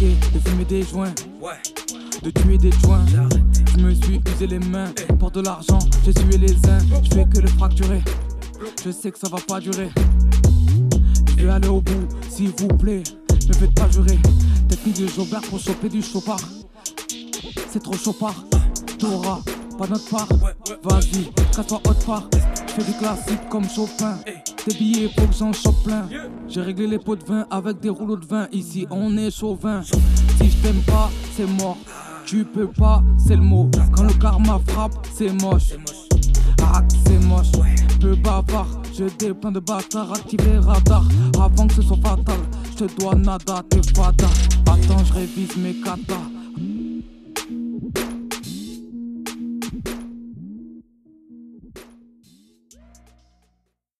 arrêté de fumer des joints, de tuer des joints. Je me suis usé les mains pour de l'argent, j'ai tué les uns. Je fais que le fracturer, je sais que ça va pas durer. Je vais aller au bout, s'il vous plaît, ne faites pas jurer. Technique de Jobert pour choper du chopard. C'est trop chopard, t'auras pas notre part. Vas-y, casse-toi autre part. Je fais des classiques comme Chopin. Tes billets, faut que j'en chope plein. J'ai réglé les pots de vin avec des rouleaux de vin. Ici, on est chauvin. Si je t'aime pas, c'est mort. Tu peux pas, c'est le mot. Quand le karma frappe, c'est moche. Ah, c'est moche. Peu bavard, je dépeins de bâtards. Active les radars avant que ce soit fatal. Je te dois nada, t'es fada. Attends, je révise mes katas.